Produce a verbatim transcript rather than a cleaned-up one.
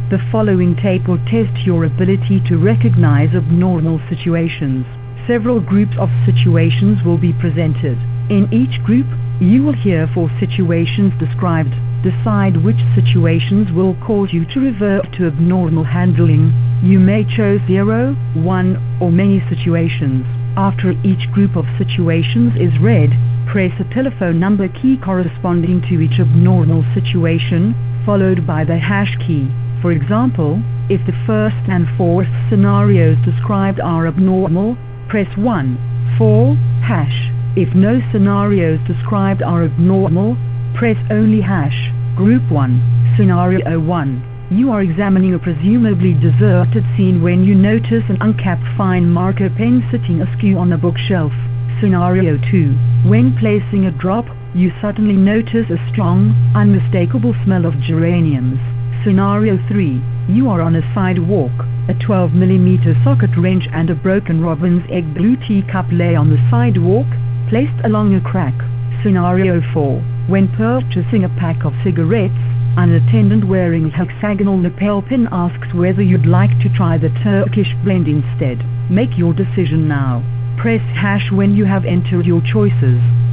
The following tape will test your ability to recognize abnormal situations. Several groups of situations will be presented. In each group, you will hear four situations described. Decide which situations will cause you to revert to abnormal handling. You may choose zero, one, or many situations. After each group of situations is read, press a telephone number key corresponding to each abnormal situation, followed by the hash key. For example, if the first and fourth scenarios described are abnormal, press one, four, hash. If no scenarios described are abnormal, press only hash. Group one, Scenario one. You are examining a presumably deserted scene when you notice an uncapped fine marker pen sitting askew on a bookshelf. Scenario two. When placing a drop, you suddenly notice a strong, unmistakable smell of geraniums. Scenario three. You are on a sidewalk. A twelve millimeter socket wrench and a broken robin's egg blue teacup lay on the sidewalk, placed along a crack. Scenario four. When purchasing a pack of cigarettes, an attendant wearing a hexagonal lapel pin asks whether you'd like to try the Turkish blend instead. Make your decision now. Press hash when you have entered your choices.